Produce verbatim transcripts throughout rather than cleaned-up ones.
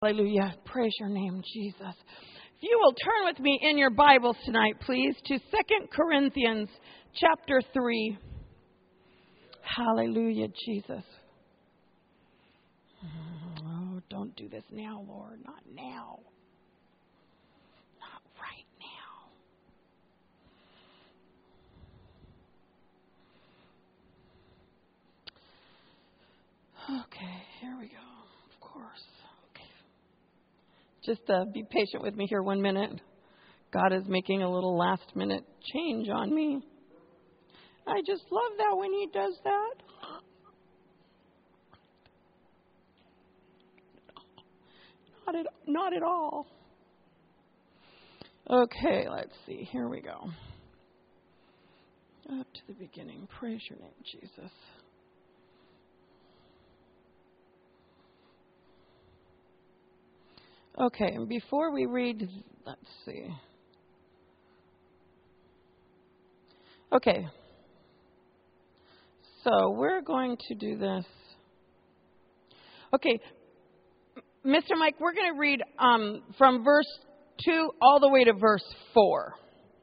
Hallelujah. Praise your name, Jesus. If you will turn with me in your Bibles tonight, please, to Second Corinthians chapter three. Hallelujah, Jesus. Oh, don't do this now, Lord. Not now. Not right now. Okay, here we go. Of course. Just uh, be patient with me here one minute. God is making a little last minute change on me. I just love that when He does that. Not at, not at all. Okay, let's see. Here we go. Up to the beginning. Praise your name, Jesus. Okay, and before we read, let's see. Okay, so we're going to do this. Okay, Mister Mike, we're going to read um, from verse two all the way to verse four.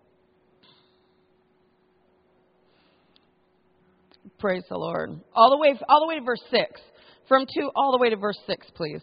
Praise the Lord. All the way, all the way to verse six. From two all the way to verse six, please.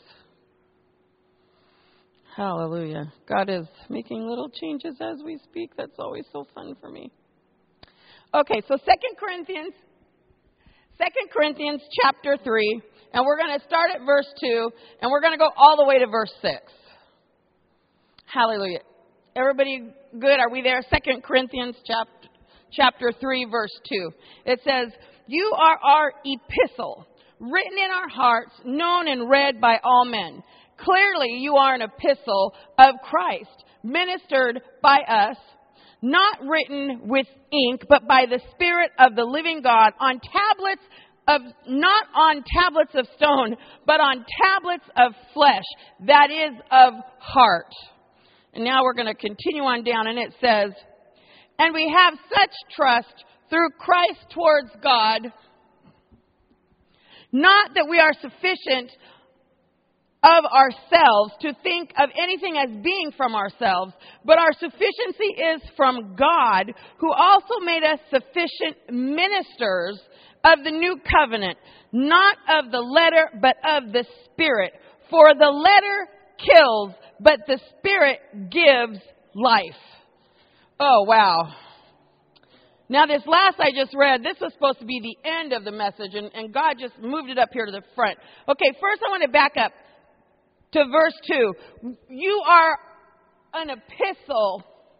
Hallelujah. God is making little changes as we speak. That's always so fun for me. Okay, so Second Corinthians, Second Corinthians chapter three, and we're going to start at verse two, and we're going to go all the way to verse six. Hallelujah. Everybody good? Are we there? Second Corinthians chapter, chapter three, verse two. It says, "You are our epistle, written in our hearts, known and read by all men. Clearly, you are an epistle of Christ, ministered by us, not written with ink, but by the Spirit of the living God, on tablets of, not on tablets of stone, but on tablets of flesh, that is of heart." And now we're going to continue on down, and it says, "And we have such trust through Christ towards God, not that we are sufficient of ourselves to think of anything as being from ourselves, but our sufficiency is from God, who also made us sufficient ministers of the new covenant, not of the letter, but of the Spirit. For the letter kills, but the Spirit gives life." Oh, wow. Now, this last I just read, this was supposed to be the end of the message, and, and God just moved it up here to the front. Okay, first I want to back up to verse two. You are an epistle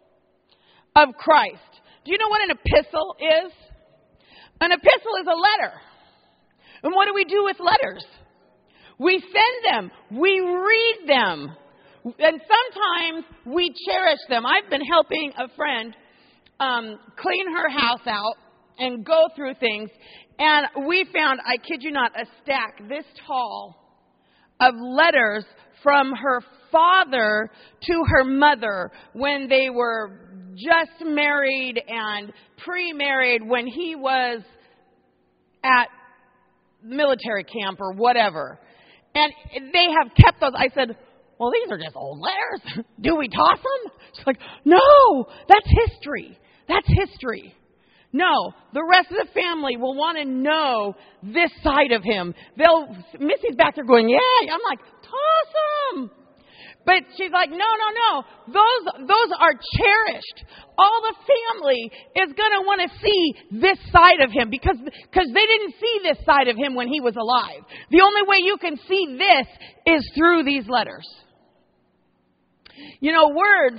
of Christ. Do you know what an epistle is? An epistle is a letter. And what do we do with letters? We send them. We read them. And sometimes we cherish them. I've been helping a friend um, clean her house out and go through things. And we found, I kid you not, a stack this tall of letters from her father to her mother when they were just married and pre-married, when he was at military camp or whatever. And they have kept those. I said, "Well, these are just old letters. Do we toss them?" She's like, "No, that's history. That's history." No, the rest of the family will want to know this side of him. They'll, Missy's back there going, "Yeah." I'm like, "Toss them." But she's like, "No, no, no. Those, those are cherished. All the family is going to want to see this side of him because, because they didn't see this side of him when he was alive. The only way you can see this is through these letters." You know, words,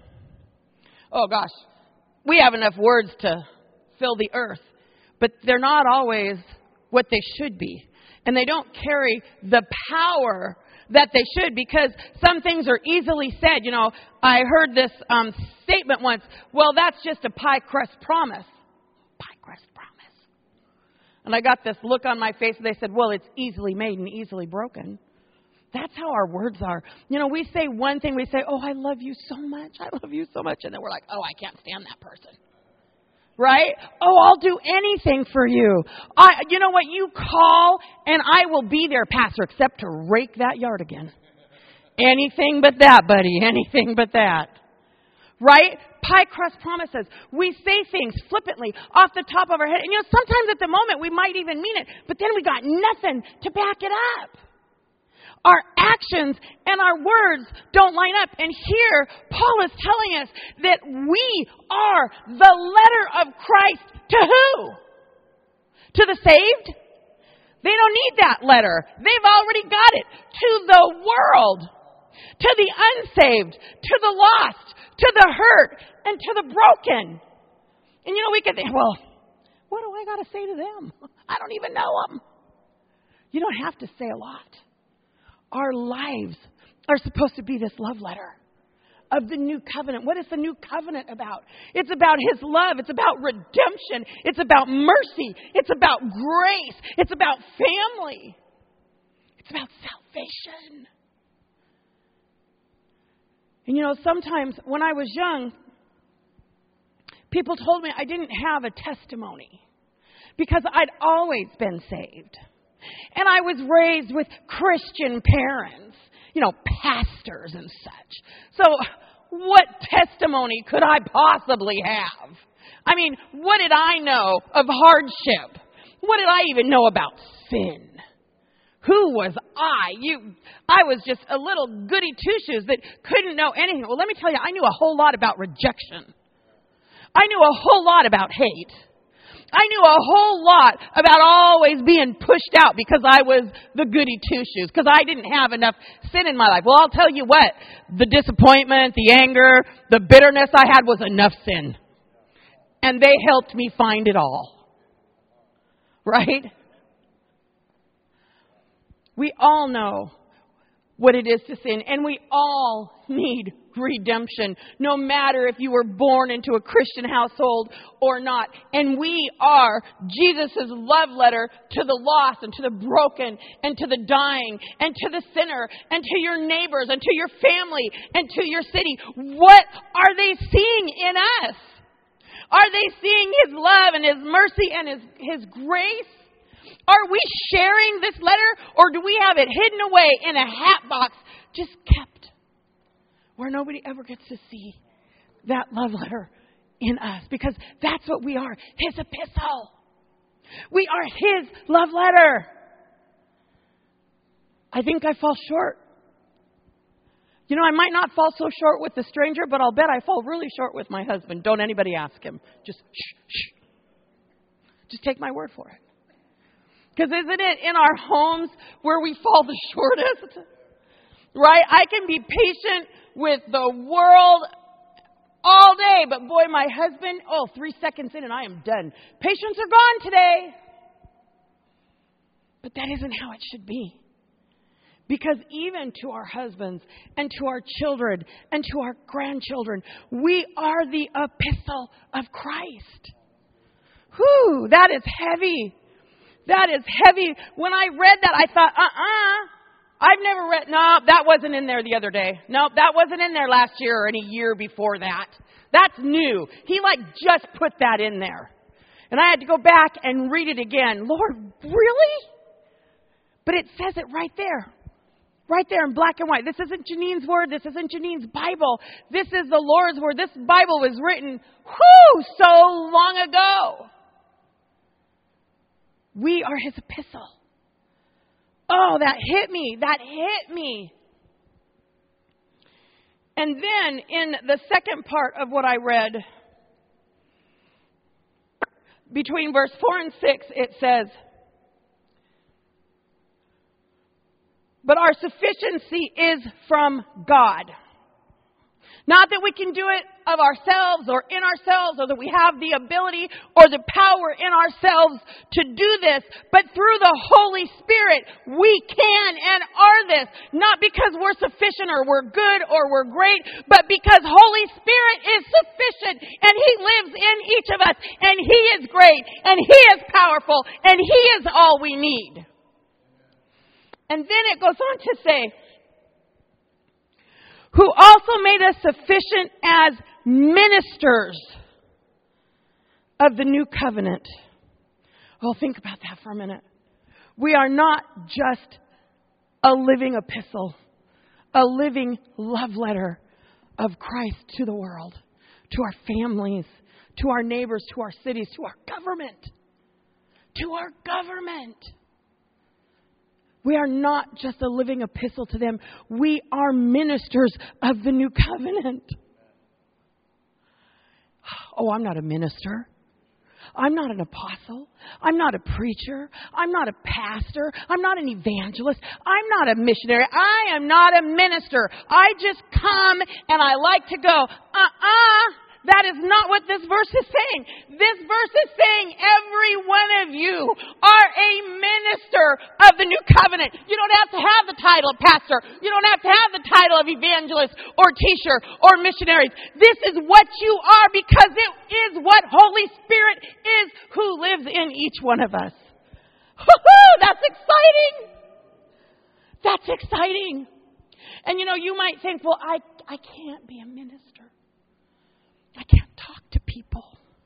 oh gosh, we have enough words to fill the earth, but they're not always what they should be. And they don't carry the power that they should, because some things are easily said. You know, I heard this um, statement once, "Well, that's just a pie crust promise." Pie crust promise. And I got this look on my face, and they said, "Well, it's easily made and easily broken." That's how our words are. You know, we say one thing, we say, "Oh, I love you so much. I love you so much." And then we're like, "Oh, I can't stand that person." Right? "Oh, I'll do anything for you. I, you know what? You call and I will be there, Pastor, except to rake that yard again." Anything but that, buddy. Anything but that. Right? Pie crust promises. We say things flippantly off the top of our head. And you know, sometimes at the moment we might even mean it, but then we got nothing to back it up. Our actions and our words don't line up. And here, Paul is telling us that we are the letter of Christ to who? To the saved? They don't need that letter. They've already got it. To the world. To the unsaved. To the lost. To the hurt. And to the broken. And you know, we could think, well, what do I got to say to them? I don't even know them. You don't have to say a lot. Our lives are supposed to be this love letter of the new covenant. What is the new covenant about? It's about His love. It's about redemption. It's about mercy. It's about grace. It's about family. It's about salvation. And you know, sometimes when I was young, people told me I didn't have a testimony because I'd always been saved. And I was raised with Christian parents, you know, pastors and such. So what testimony could I possibly have? I mean, what did I know of hardship? What did I even know about sin? Who was I? You, I was just a little goody two-shoes that couldn't know anything. Well, let me tell you, I knew a whole lot about rejection. I knew a whole lot about hate. I knew a whole lot about always being pushed out because I was the goody two-shoes, because I didn't have enough sin in my life. Well, I'll tell you what, the disappointment, the anger, the bitterness I had was enough sin. And they helped me find it all. Right? We all know what it is to sin, and we all need redemption, no matter if you were born into a Christian household or not. And we are Jesus' love letter to the lost and to the broken and to the dying and to the sinner and to your neighbors and to your family and to your city. What are they seeing in us? Are they seeing His love and His mercy and His, His grace? Are we sharing this letter, or do we have it hidden away in a hat box, just kept where nobody ever gets to see that love letter in us? Because that's what we are, His epistle. We are His love letter. I think I fall short. You know, I might not fall so short with the stranger, but I'll bet I fall really short with my husband. Don't anybody ask him. Just shh, shh. Just take my word for it. Because isn't it in our homes where we fall the shortest? Right? I can be patient with the world all day, but boy, my husband, oh, three seconds in and I am done. Patience are gone today. But that isn't how it should be. Because even to our husbands and to our children and to our grandchildren, we are the epistle of Christ. Whew, that is heavy. That is heavy. When I read that, I thought, uh-uh. I've never read, no, that wasn't in there the other day. No, that wasn't in there last year or any year before that. That's new. He like just put that in there. And I had to go back and read it again. Lord, really? But it says it right there. Right there in black and white. This isn't Janine's word. This isn't Janine's Bible. This is the Lord's word. This Bible was written, whoo, so long ago. We are His epistle. Oh, that hit me. That hit me. And then in the second part of what I read, between verse four and six, it says, but our sufficiency is from God. Not that we can do it of ourselves or in ourselves, or that we have the ability or the power in ourselves to do this, but through the Holy Spirit we can and are this. Not because we're sufficient or we're good or we're great, but because Holy Spirit is sufficient and He lives in each of us, and He is great and He is powerful and He is all we need. And then it goes on to say, who also made us sufficient as ministers of the new covenant. Oh, think about that for a minute. We are not just a living epistle a living love letter of Christ to the world, to our families, to our neighbors, to our cities, to our government, to our government. We are not just a living epistle to them. We are ministers of the new covenant. Oh, I'm not a minister. I'm not an apostle. I'm not a preacher. I'm not a pastor. I'm not an evangelist. I'm not a missionary. I am not a minister. I just come and I like to go, uh-uh. That is not what this verse is saying. This verse is saying every one of you are a minister of the new covenant. You don't have to have the title of pastor. You don't have to have the title of evangelist or teacher or missionary. This is what you are because it is what Holy Spirit is who lives in each one of us. Woo-hoo! That's exciting. That's exciting. And you know, you might think, well, I, I can't be a minister. I can't talk to people.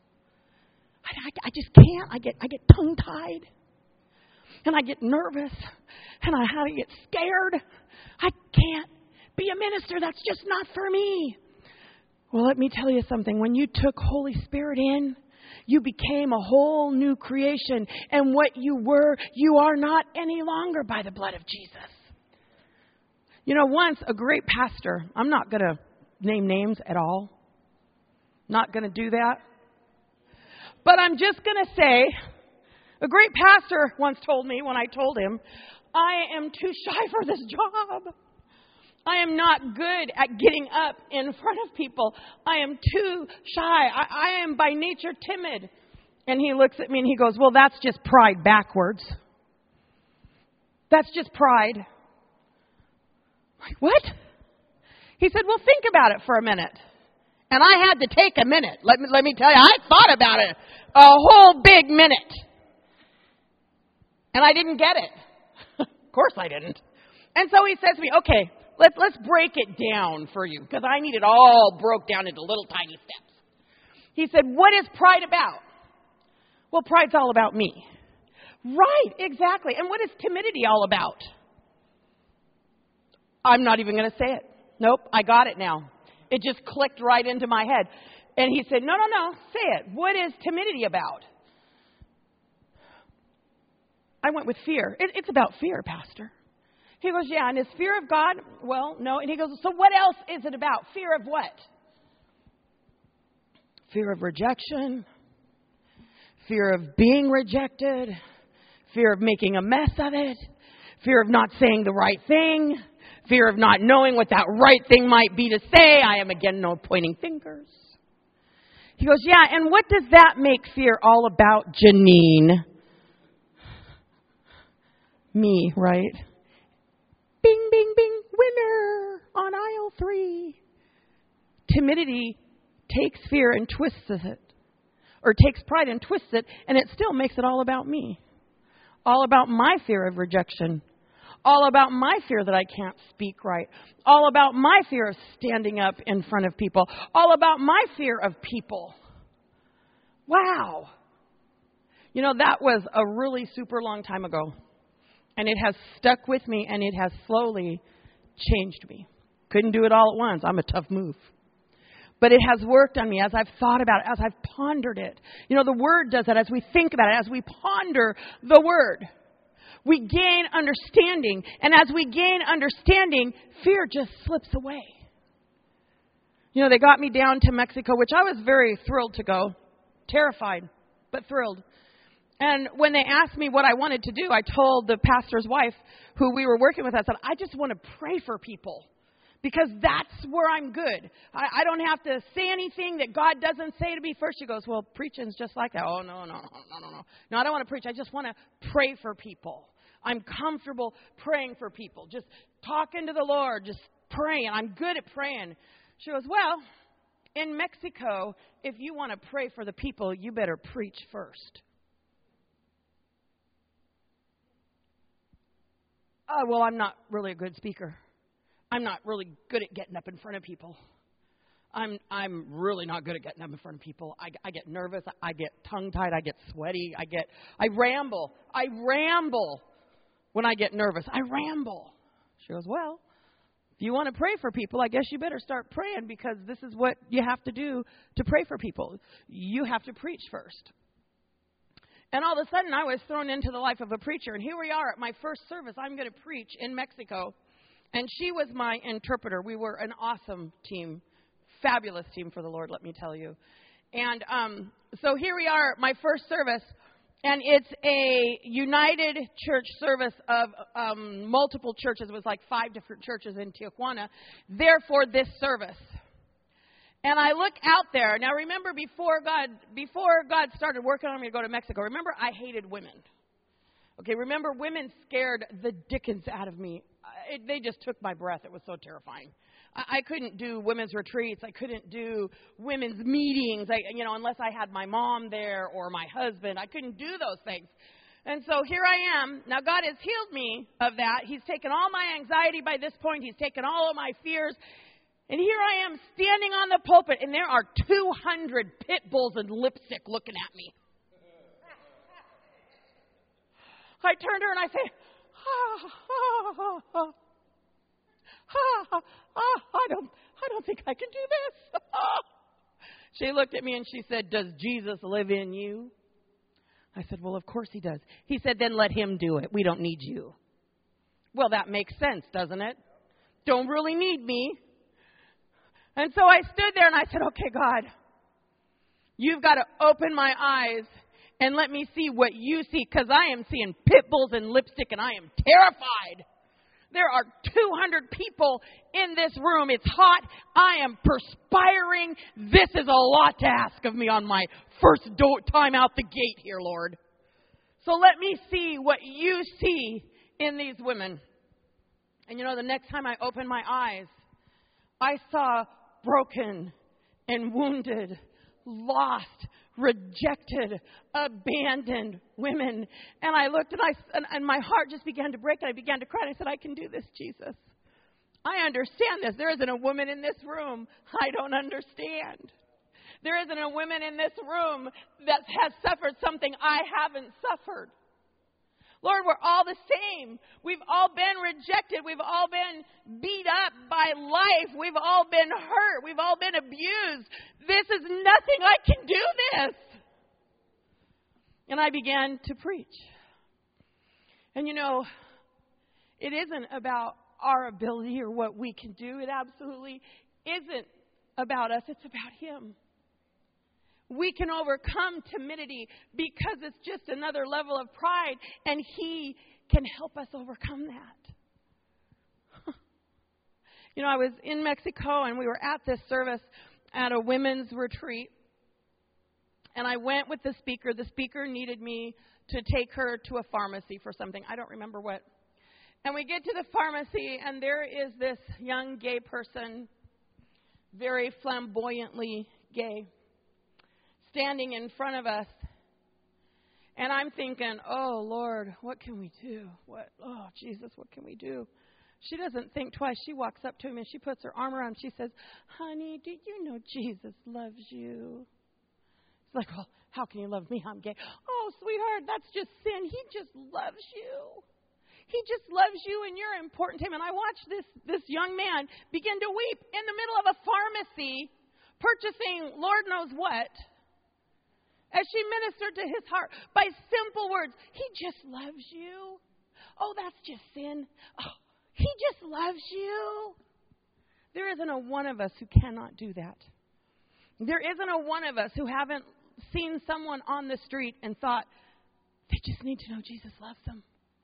I, I, I just can't. I get I get tongue-tied. And I get nervous. And I, I get scared. I can't be a minister. That's just not for me. Well, let me tell you something. When you took Holy Spirit in, you became a whole new creation. And what you were, you are not any longer by the blood of Jesus. You know, once a great pastor, I'm not going to name names at all. Not going to do that. But I'm just going to say, a great pastor once told me when I told him, I am too shy for this job. I am not good at getting up in front of people. I am too shy. I, I am by nature timid. And he looks at me and he goes, well, that's just pride backwards. That's just pride. Like, what? He said, well, think about it for a minute. And I had to take a minute. Let me, let me tell you, I thought about it a whole big minute. And I didn't get it. Of course I didn't. And so he says to me, okay, let's, let's break it down for you. Because I need it all broke down into little tiny steps. He said, what is pride about? Well, pride's all about me. Right, exactly. And what is timidity all about? I'm not even going to say it. Nope, I got it now. It just clicked right into my head. And he said, no, no, no, say it. What is timidity about? I went with fear. It, it's about fear, Pastor. He goes, yeah, and is fear of God? Well, no. And he goes, so what else is it about? Fear of what? Fear of rejection. Fear of being rejected. Fear of making a mess of it. Fear of not saying the right thing. Fear of not knowing what that right thing might be to say. I am again no pointing fingers. He goes, yeah, and what does that make fear all about, Janine? Me, right? Bing, bing, bing, winner on aisle three. Timidity takes fear and twists it. Or takes pride and twists it, and it still makes it all about me. All about my fear of rejection. All about my fear that I can't speak right. All about my fear of standing up in front of people. All about my fear of people. Wow. You know, that was a really super long time ago. And it has stuck with me, and it has slowly changed me. Couldn't do it all at once. I'm a tough move. But it has worked on me as I've thought about it, as I've pondered it. You know, the Word does that as we think about it, as we ponder the Word. We gain understanding. And as we gain understanding, fear just slips away. You know, they got me down to Mexico, which I was very thrilled to go. Terrified, but thrilled. And when they asked me what I wanted to do, I told the pastor's wife, who we were working with, I said, I just want to pray for people. Because that's where I'm good. I, I don't have to say anything that God doesn't say to me first. She goes, well, preaching's just like that. Oh, no, no, no, no, no, no. No, I don't want to preach. I just want to pray for people. I'm comfortable praying for people. Just talking to the Lord, just praying. I'm good at praying. She goes, well, in Mexico, if you want to pray for the people, you better preach first. Oh, well, I'm not really a good speaker. I'm not really good at getting up in front of people. I'm I'm really not good at getting up in front of people. I, I get nervous. I get tongue-tied. I get sweaty. I get I ramble. I ramble when I get nervous. I ramble. She goes, well, If you want to pray for people, I guess you better start praying, because this is what you have to do to pray for people. You have to preach first. And all of a sudden, I was thrown into the life of a preacher. And here we are at my first service. I'm going to preach in Mexico. And she was my interpreter. We were an awesome team, fabulous team for the Lord, let me tell you. And um, so here we are, my first service. And it's a United Church service of um, multiple churches. It was like five different churches in Tijuana. Therefore, this service. And I look out there. Now, remember, before God before God started working on me to go to Mexico, remember, I hated women. Okay, remember, women scared the dickens out of me. It, they just took my breath. It was so terrifying. I, I couldn't do women's retreats. I couldn't do women's meetings, I, you know, unless I had my mom there or my husband. I couldn't do those things. And so here I am. Now, God has healed me of that. He's taken all my anxiety by this point. He's taken all of my fears. And here I am standing on the pulpit, and there are two hundred pit bulls in lipstick looking at me. I turned to her and I said, ah, ah, ah, ah, ah, ah, I don't, I don't think I can do this. She looked at me and she said, does Jesus live in you? I said, well, of course he does. He said, then let him do it. We don't need you. Well, that makes sense, doesn't it? Don't really need me. And so I stood there and I said, okay, God, you've got to open my eyes and let me see what you see, because I am seeing pit bulls and lipstick and I am terrified. There are two hundred people in this room. It's hot. I am perspiring. This is a lot to ask of me on my first do- time out the gate here, Lord. So let me see what you see in these women. And you know, the next time I opened my eyes, I saw broken and wounded, lost, rejected, abandoned women. And I looked and I and, and my heart just began to break, and I began to cry. And I said, I can do this, Jesus. I understand this. There isn't a woman in this room I don't understand. There isn't a woman in this room that has suffered something I haven't suffered. Lord, we're all the same. We've all been rejected. We've all been beat up by life. We've all been hurt. We've all been abused. This is nothing. I can do this. And I began to preach. And you know, it isn't about our ability or what we can do. It absolutely isn't about us. It's about Him. We can overcome timidity because it's just another level of pride, and He can help us overcome that. You know, I was in Mexico, and we were at this service at a women's retreat, and I went with the speaker. The speaker needed me to take her to a pharmacy for something. I don't remember what. And we get to the pharmacy, and there is this young gay person, very flamboyantly gay, standing in front of us. And I'm thinking, oh, Lord, what can we do? What? Oh, Jesus, what can we do? She doesn't think twice. She walks up to him and she puts her arm around him. She says, honey, do you know Jesus loves you? It's like, well, how can you love me? I'm gay. Oh, sweetheart, that's just sin. He just loves you. He just loves you, and you're important to him. And I watched this, this young man begin to weep in the middle of a pharmacy, purchasing Lord knows what, as she ministered to his heart by simple words. He just loves you. Oh, that's just sin. Oh, he just loves you. There isn't a one of us who cannot do that. There isn't a one of us who haven't seen someone on the street and thought, they just need to know Jesus loves them.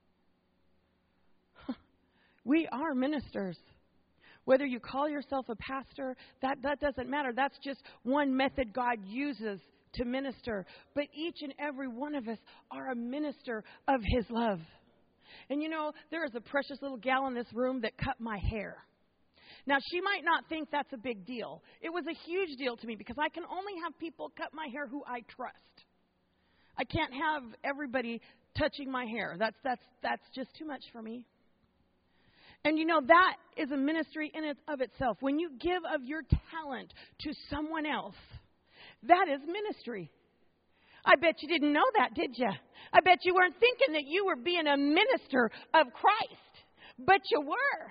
We are ministers. Whether you call yourself a pastor, that, that doesn't matter. That's just one method God uses to minister. But each and every one of us are a minister of His love. And you know, there is a precious little gal in this room that cut my hair. Now, she might not think that's a big deal. It was a huge deal to me because I can only have people cut my hair who I trust. I can't have everybody touching my hair. That's that's that's just too much for me. And you know, that is a ministry in and of itself. When you give of your talent to someone else, that is ministry. I bet you didn't know that, did you? I bet you weren't thinking that you were being a minister of Christ. But you were.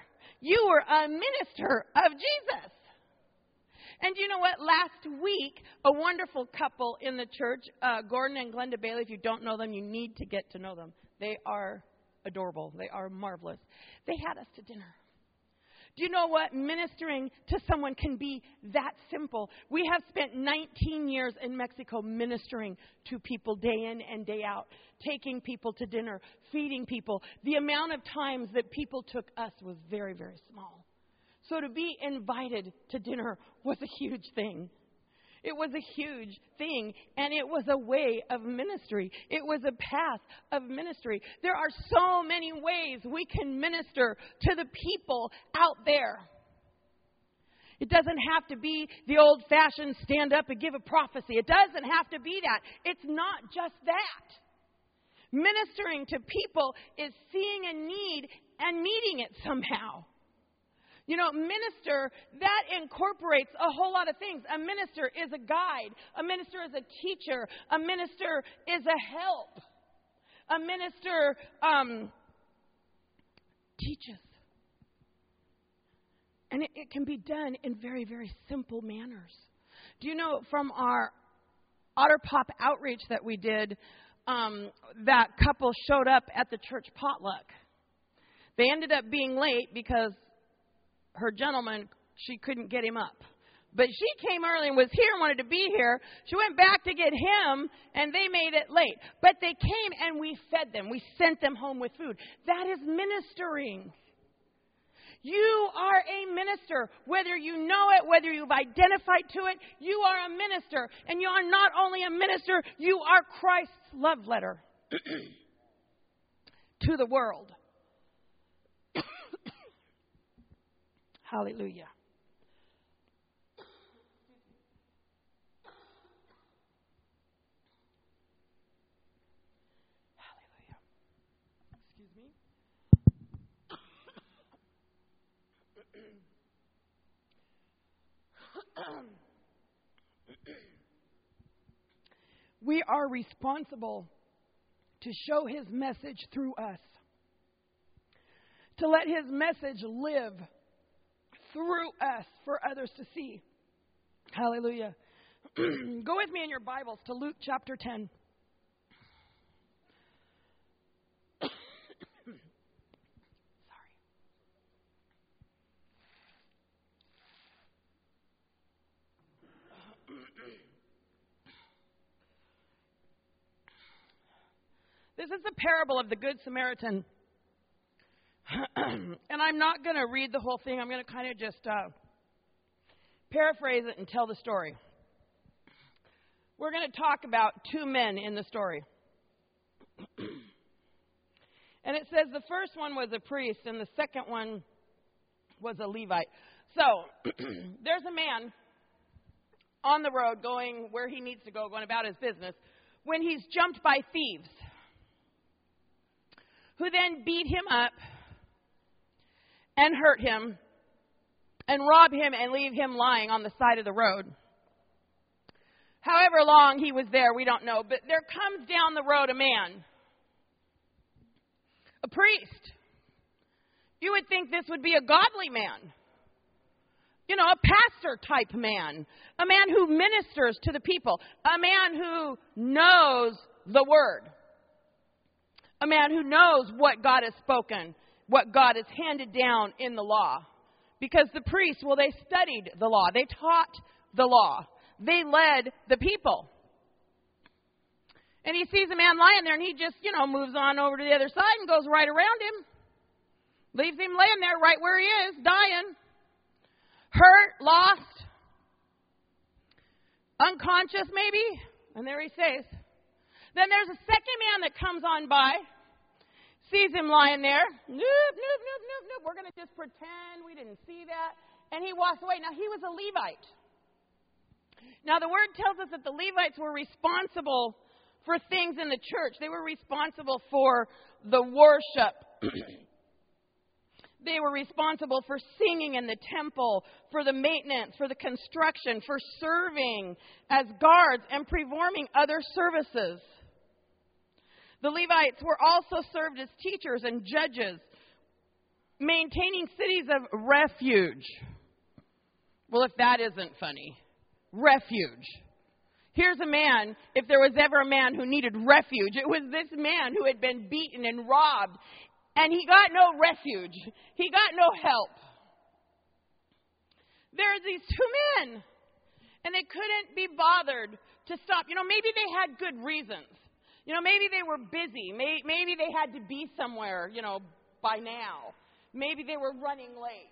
You were a minister of Jesus. And you know what? Last week, a wonderful couple in the church, uh, Gordon and Glenda Bailey, if you don't know them, you need to get to know them. They are adorable. They are marvelous. They had us to dinner. Do you know what? Ministering to someone can be that simple. We have spent nineteen years in Mexico ministering to people day in and day out, taking people to dinner, feeding people. The amount of times that people took us was very, very small. So to be invited to dinner was a huge thing. It was a huge thing, and it was a way of ministry. It was a path of ministry. There are so many ways we can minister to the people out there. It doesn't have to be the old-fashioned stand up and give a prophecy. It doesn't have to be that. It's not just that. Ministering to people is seeing a need and meeting it somehow. You know, minister, that incorporates a whole lot of things. A minister is a guide. A minister is a teacher. A minister is a help. A minister um, teaches. And it, it can be done in very, very simple manners. Do you know from our Otter Pop outreach that we did, um, that couple showed up at the church potluck. They ended up being late because her gentleman, she couldn't get him up. But she came early and was here and wanted to be here. She went back to get him, and they made it late. But they came, and we fed them. We sent them home with food. That is ministering. You are a minister. Whether you know it, whether you've identified to it, you are a minister. And you are not only a minister, you are Christ's love letter to the world. Hallelujah. Hallelujah. Excuse me. We are responsible to show His message through us. To let His message live through us for others to see. Hallelujah. Go with me in your Bibles to Luke chapter ten. Sorry. This is the parable of the Good Samaritan. And I'm not going to read the whole thing. I'm going to kind of just uh, paraphrase it and tell the story. We're going to talk about two men in the story. And it says the first one was a priest and the second one was a Levite. So there's a man on the road going where he needs to go, going about his business, when he's jumped by thieves who then beat him up and hurt him, and rob him and leave him lying on the side of the road. However long he was there, we don't know. But there comes down the road a man, a priest. You would think this would be a godly man. You know, a pastor type man. A man who ministers to the people. A man who knows the word. A man who knows what God has spoken. What God has handed down in the law. Because the priests, well, they studied the law. They taught the law. They led the people. And he sees a man lying there, and he just, you know, moves on over to the other side and goes right around him. Leaves him laying there right where he is, dying. Hurt, lost, unconscious maybe. And there he stays. Then there's a second man that comes on by. Sees him lying there. Nope, nope, nope, nope, nope. We're going to just pretend we didn't see that. And he walks away. Now, he was a Levite. Now, the word tells us that the Levites were responsible for things in the church. They were responsible for the worship. They were responsible for singing in the temple, for the maintenance, for the construction, for serving as guards and performing other services. The Levites were also served as teachers and judges, maintaining cities of refuge. Well, if that isn't funny. Refuge. Here's a man, if there was ever a man who needed refuge, it was this man who had been beaten and robbed, and he got no refuge. He got no help. There are these two men, and they couldn't be bothered to stop. You know, maybe they had good reasons. You know, maybe they were busy. Maybe they had to be somewhere, you know, by now. Maybe they were running late.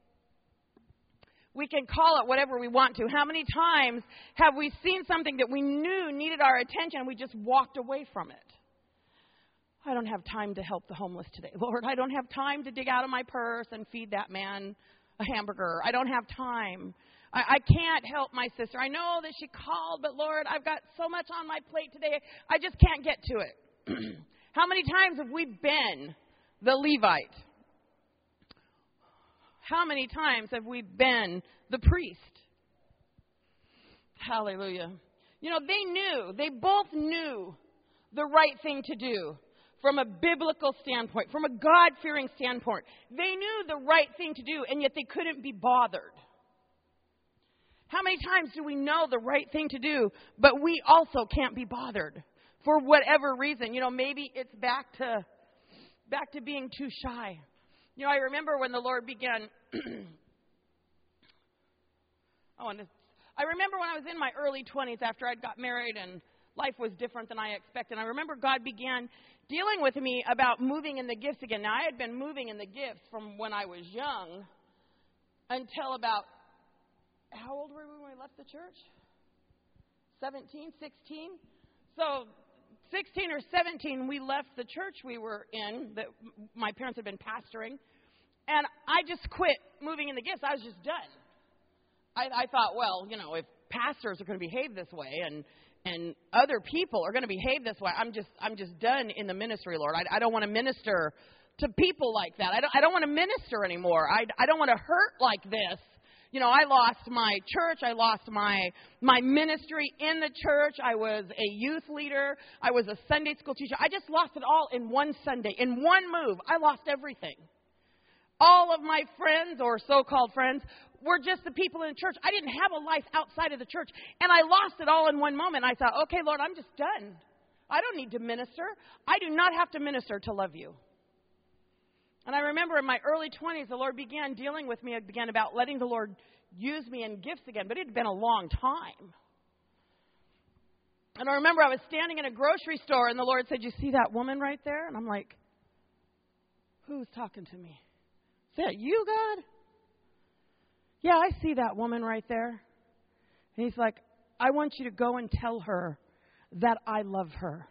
We can call it whatever we want to. How many times have we seen something that we knew needed our attention and we just walked away from it? I don't have time to help the homeless today, Lord. I don't have time to dig out of my purse and feed that man a hamburger. I don't have time. I, I can't help my sister. I know that she called, but Lord, I've got so much on my plate today. I just can't get to it. How many times have we been the Levite? How many times have we been the priest? Hallelujah. You know, they knew, they both knew the right thing to do from a biblical standpoint, from a God-fearing standpoint. They knew the right thing to do, and yet they couldn't be bothered. How many times do we know the right thing to do, but we also can't be bothered for whatever reason? You know, maybe it's back to back to being too shy. You know, I remember when the Lord began, oh, and I remember when I was in my early twenties after I'd got married and life was different than I expected. I remember God began dealing with me about moving in the gifts again. Now, I had been moving in the gifts from when I was young until about, how old were we when we left the church? seventeen, sixteen? So, sixteen or seventeen, we left the church we were in, that my parents had been pastoring, and I just quit moving in the gifts. I was just done. I, I thought, well, you know, if pastors are going to behave this way and and other people are going to behave this way, I'm just I'm just done in the ministry, Lord. I, I don't want to minister to people like that. I don't I don't want to minister anymore. I, I don't want to hurt like this. You know, I lost my church. I lost my my ministry in the church. I was a youth leader. I was a Sunday school teacher. I just lost it all in one Sunday. In one move, I lost everything. All of my friends, or so-called friends, were just the people in the church. I didn't have a life outside of the church, and I lost it all in one moment. I thought, okay, Lord, I'm just done. I don't need to minister. I do not have to minister to love you. And I remember in my early twenties, the Lord began dealing with me again about letting the Lord use me in gifts again. But it had been a long time. And I remember I was standing in a grocery store, and the Lord said, you see that woman right there? And I'm like, who's talking to me? Is that you, God? Yeah, I see that woman right there. And he's like, I want you to go and tell her that I love her.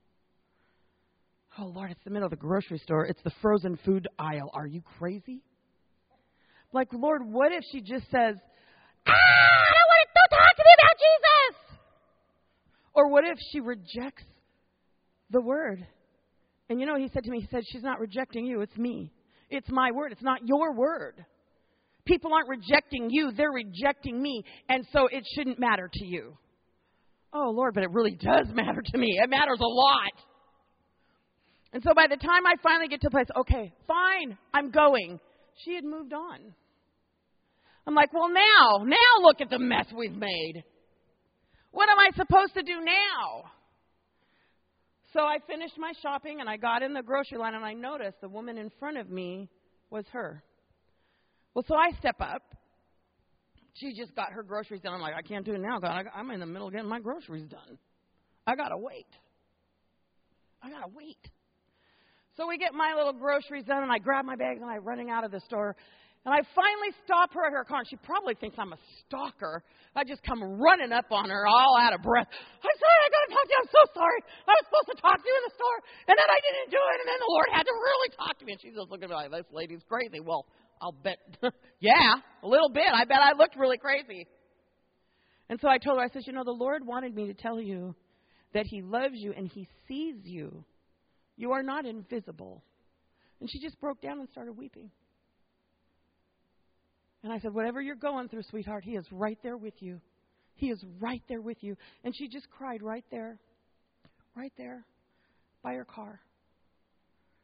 Oh, Lord, it's the middle of the grocery store. It's the frozen food aisle. Are you crazy? Like, Lord, what if she just says, ah, I don't want to don't talk to me about Jesus? Or what if she rejects the word? And you know what he said to me? He said, she's not rejecting you. It's me. It's my word. It's not your word. People aren't rejecting you. They're rejecting me. And so it shouldn't matter to you. Oh, Lord, but it really does matter to me. It matters a lot. And so by the time I finally get to the place, okay, fine, I'm going. She had moved on. I'm like, well, now, now look at the mess we've made. What am I supposed to do now? So I finished my shopping, and I got in the grocery line, and I noticed the woman in front of me was her. Well, so I step up. She just got her groceries done. I'm like, I can't do it now, God. I'm in the middle of getting my groceries done. I got to wait. I got to wait. So we get my little groceries done, and I grab my bags, and I'm running out of the store. And I finally stop her at her car, and she probably thinks I'm a stalker. I just come running up on her, all out of breath. I'm sorry, I got to talk to you. I'm so sorry. I was supposed to talk to you in the store, and then I didn't do it, and then the Lord had to really talk to me. And she's just looking at me like, this lady's crazy. Well, I'll bet, yeah, a little bit. I bet I looked really crazy. And so I told her, I said, you know, the Lord wanted me to tell you that he loves you and he sees you. You are not invisible. And she just broke down and started weeping. And I said, whatever you're going through, sweetheart, he is right there with you. He is right there with you. And she just cried right there, right there by her car.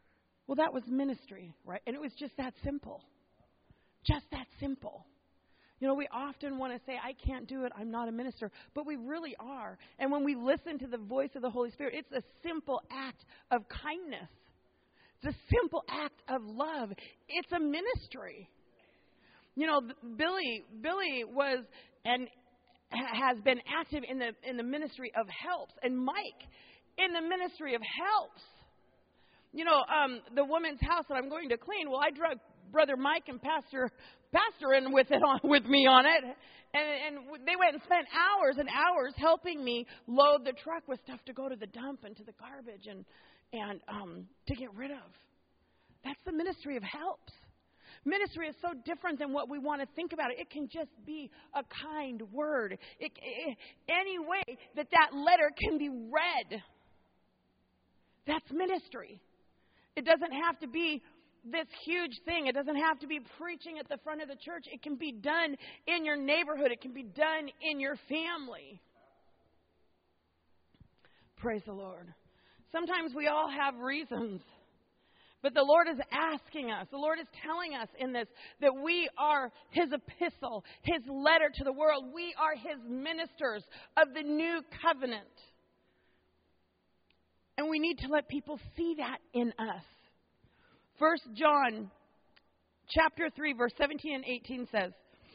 Well, that was ministry, right? And it was just that simple. Just that simple. You know, we often want to say, I can't do it, I'm not a minister. But we really are. And when we listen to the voice of the Holy Spirit, it's a simple act of kindness. It's a simple act of love. It's a ministry. You know, Billy, Billy was and has been active in the in the ministry of helps, and Mike in the ministry of helps. You know, um, the woman's house that I'm going to clean. Well, I drug Brother Mike and Pastor Pastor in with it on with me on it, and and they went and spent hours and hours helping me load the truck with stuff to go to the dump and to the garbage and and um, to get rid of. That's the ministry of helps. Ministry is so different than what we want to think about it. It can just be a kind word. It, it, any way that that letter can be read, that's ministry. It doesn't have to be this huge thing. It doesn't have to be preaching at the front of the church. It can be done in your neighborhood. It can be done in your family. Praise the Lord. Sometimes we all have reasons. But the Lord is asking us, the Lord is telling us in this, that we are His epistle, His letter to the world. We are His ministers of the new covenant. And we need to let people see that in us. First John chapter three, verse seventeen and eighteen says,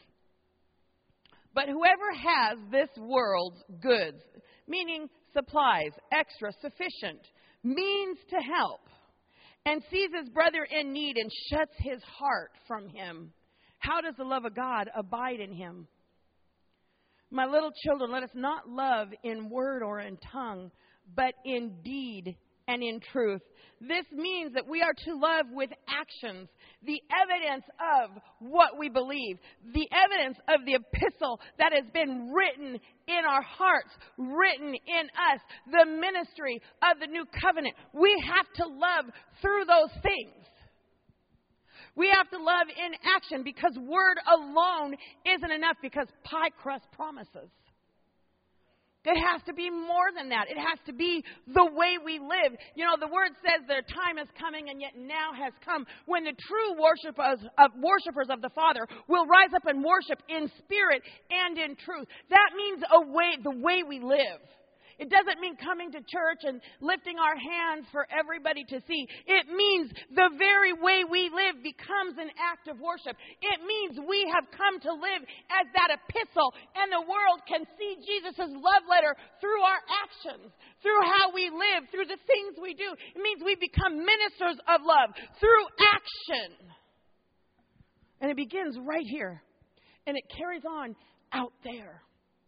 but whoever has this world's goods, meaning supplies, extra, sufficient, means to help, and sees his brother in need and shuts his heart from him, how does the love of God abide in him? My little children, let us not love in word or in tongue, but in deed and in truth. This means that we are to love with actions, the evidence of what we believe, the evidence of the epistle that has been written in our hearts, written in us, the ministry of the new covenant. We have to love through those things. We have to love in action, because word alone isn't enough, because pie crust promises. It has to be more than that. It has to be the way we live. You know, the word says their time is coming, and yet now has come, when the true worshipers of, worshipers of the Father will rise up and worship in spirit and in truth. That means a way, the way we live. It doesn't mean coming to church and lifting our hands for everybody to see. It means the very way we live becomes an act of worship. It means we have come to live as that epistle, and the world can see Jesus' love letter through our actions, through how we live, through the things we do. It means we become ministers of love through action. And it begins right here, and it carries on out there.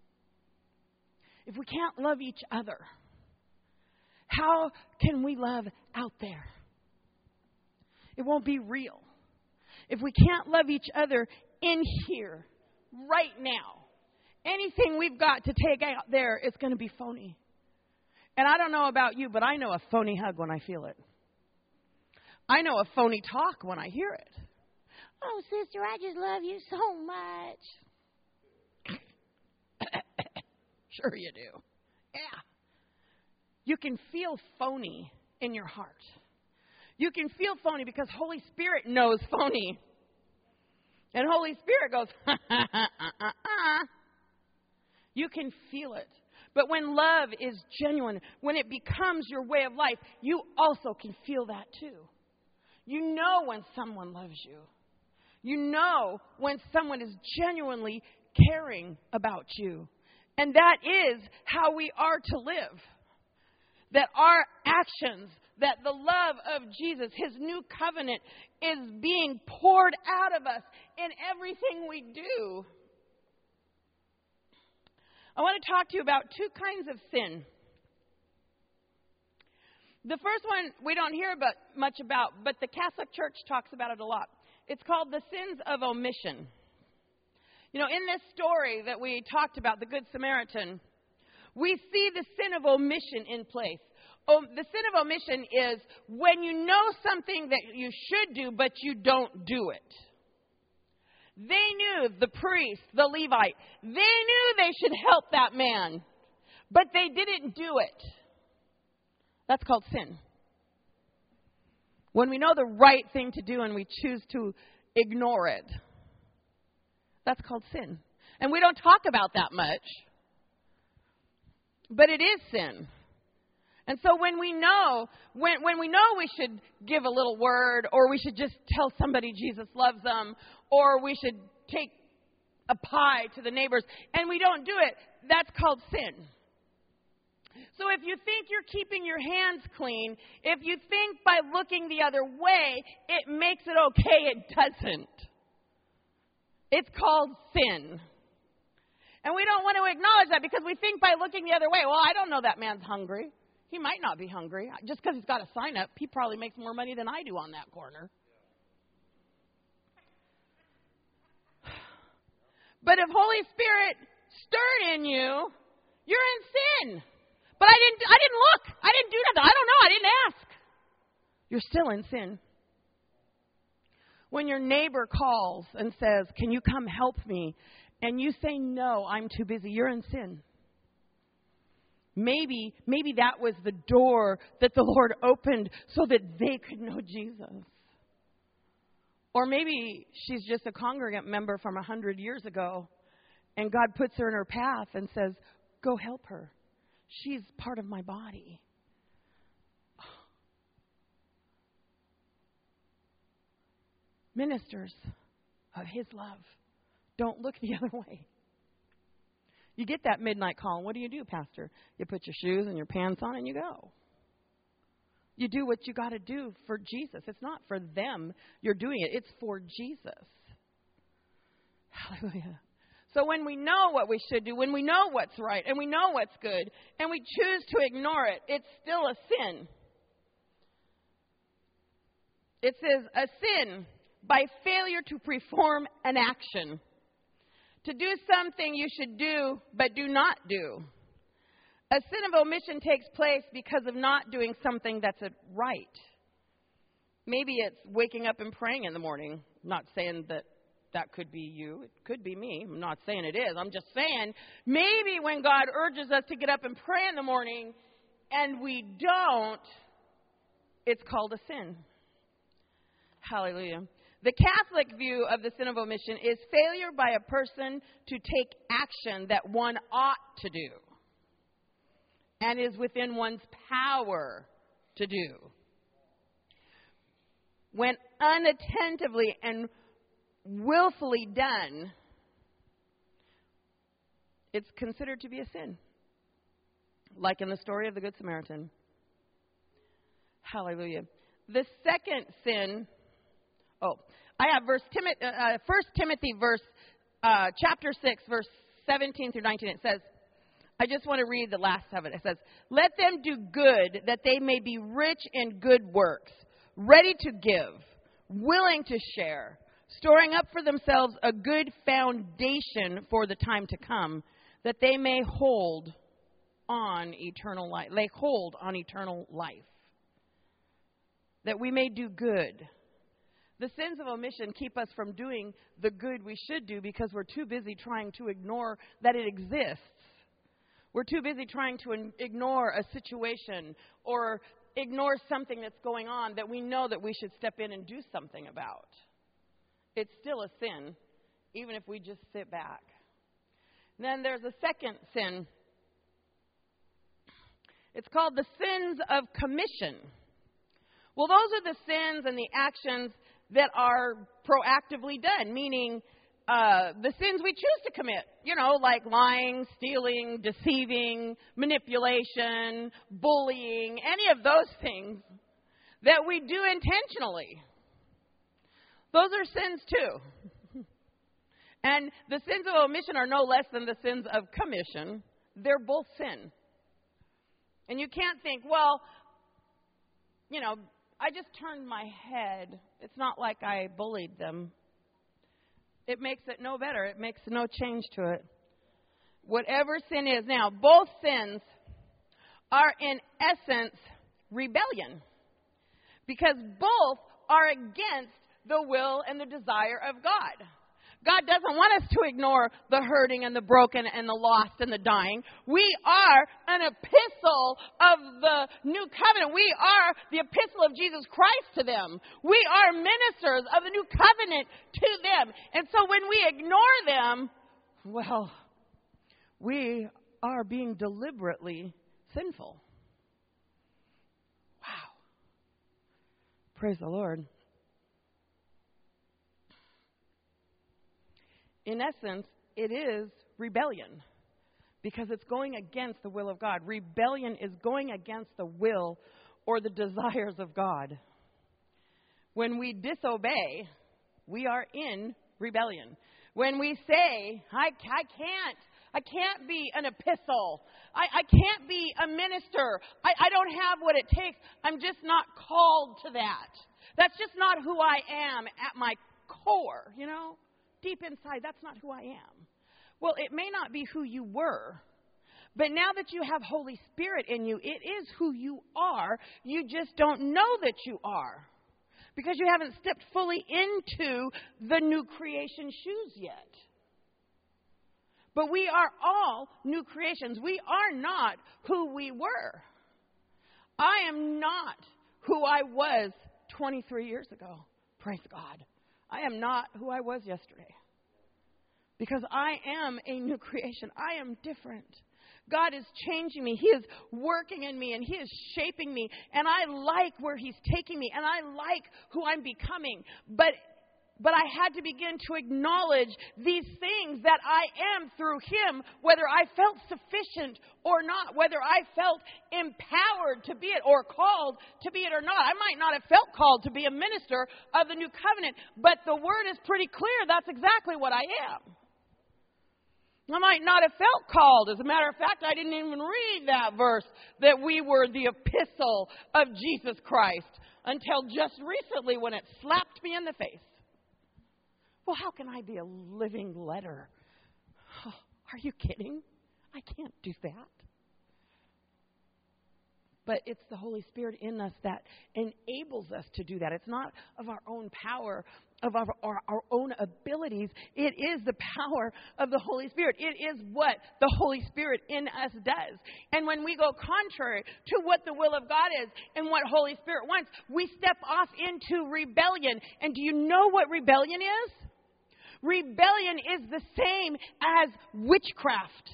If we can't love each other, how can we love out there? It won't be real. If we can't love each other in here, right now, anything we've got to take out there is going to be phony. And I don't know about you, but I know a phony hug when I feel it. I know a phony talk when I hear it. Oh, sister, I just love you so much. Sure you do. Yeah. You can feel phony in your heart. You can feel phony because Holy Spirit knows phony. And Holy Spirit goes, ha, ha, ha, ha, ha, ha. You can feel it. But when love is genuine, when it becomes your way of life, you also can feel that too. You know when someone loves you. You know when someone is genuinely caring about you. And that is how we are to live. That our actions, that the love of Jesus, His new covenant, is being poured out of us in everything we do. I want to talk to you about two kinds of sin. The first one we don't hear about, much about, but the Catholic Church talks about it a lot. It's called the sins of omission. You know, in this story that we talked about, the Good Samaritan, we see the sin of omission in place. Oh, the sin of omission is when you know something that you should do, but you don't do it. They knew, the priest, the Levite, they knew they should help that man, but they didn't do it. That's called sin. When we know the right thing to do and we choose to ignore it. That's called sin. And we don't talk about that much. But it is sin. And so when we know, when, when we know we should give a little word, or we should just tell somebody Jesus loves them, or we should take a pie to the neighbors, and we don't do it, that's called sin. So if you think you're keeping your hands clean, if you think by looking the other way, it makes it okay, it doesn't. It's called sin. And we don't want to acknowledge that because we think by looking the other way, well, I don't know that man's hungry. He might not be hungry. Just because he's got a sign up, he probably makes more money than I do on that corner. But if Holy Spirit stirred in you, you're in sin. But I didn't I didn't look. I didn't do nothing. I don't know. I didn't ask. You're still in sin. When your neighbor calls and says, can you come help me? And you say, no, I'm too busy. You're in sin. Maybe, maybe that was the door that the Lord opened so that they could know Jesus. Or maybe she's just a congregant member from a hundred years ago, and God puts her in her path and says, go help her. She's part of my body. Ministers of His love, don't look the other way. You get that midnight call, and what do you do, Pastor? You put your shoes and your pants on and you go. You do what you got to do for Jesus. It's not for them you're doing it. It's for Jesus. Hallelujah. So when we know what we should do, when we know what's right, and we know what's good, and we choose to ignore it, it's still a sin. It says, a sin by failure to perform an action. To do something you should do, but do not do. A sin of omission takes place because of not doing something that's right. Maybe it's waking up and praying in the morning. I'm not saying that that could be you. It could be me. I'm not saying it is. I'm just saying maybe when God urges us to get up and pray in the morning and we don't, it's called a sin. Hallelujah. The Catholic view of the sin of omission is failure by a person to take action that one ought to do and is within one's power to do. When unattentively and willfully done, it's considered to be a sin. Like in the story of the Good Samaritan. Hallelujah. The second sin, oh, I have verse Timothy, uh, First Timothy, verse uh, chapter six, verse seventeen through nineteen. It says, I just want to read the last of it. It says, let them do good, that they may be rich in good works, ready to give, willing to share, storing up for themselves a good foundation for the time to come, that they may hold on eternal life. Lay hold on eternal life. That we may do good. The sins of omission keep us from doing the good we should do because we're too busy trying to ignore that it exists. We're too busy trying to in- ignore a situation or ignore something that's going on that we know that we should step in and do something about. It's still a sin, even if we just sit back. And then there's a second sin. It's called the sins of commission. Well, those are the sins and the actions that are proactively done, meaning uh, the sins we choose to commit, you know, like lying, stealing, deceiving, manipulation, bullying, any of those things that we do intentionally. Those are sins too. And the sins of omission are no less than the sins of commission. They're both sin. And you can't think, well, you know, I just turned my head. It's not like I bullied them. It makes it no better. It makes no change to it. Whatever sin is. Now, both sins are in essence rebellion. Because both are against the will and the desire of God. God doesn't want us to ignore the hurting and the broken and the lost and the dying. We are an epistle of the new covenant. We are the epistle of Jesus Christ to them. We are ministers of the new covenant to them. And so when we ignore them, well, we are being deliberately sinful. Wow. Praise the Lord. In essence, it is rebellion because it's going against the will of God. Rebellion is going against the will or the desires of God. When we disobey, we are in rebellion. When we say, I, I can't, I can't be an epistle. I, I can't be a minister. I, I don't have what it takes. I'm just not called to that. That's just not who I am at my core, you know. Deep inside, that's not who I am. Well, it may not be who you were, but now that you have Holy Spirit in you, it is who you are. You just don't know that you are because you haven't stepped fully into the new creation shoes yet. But we are all new creations. We are not who we were. I am not who I was twenty-three years ago. Praise God. I am not who I was yesterday because I am a new creation. I am different. God is changing me. He is working in me and He is shaping me. And I like where He's taking me and I like who I'm becoming. But But I had to begin to acknowledge these things that I am through Him, whether I felt sufficient or not, whether I felt empowered to be it or called to be it or not. I might not have felt called to be a minister of the new covenant, but the word is pretty clear. That's exactly what I am. I might not have felt called. As a matter of fact, I didn't even read that verse that we were the epistle of Jesus Christ until just recently when it slapped me in the face. Well, how can I be a living letter? Oh, are you kidding? I can't do that. But it's the Holy Spirit in us that enables us to do that. It's not of our own power, of our, our, our own abilities. It is the power of the Holy Spirit. It is what the Holy Spirit in us does. And when we go contrary to what the will of God is and what Holy Spirit wants, we step off into rebellion. And do you know what rebellion is? Rebellion is the same as witchcraft.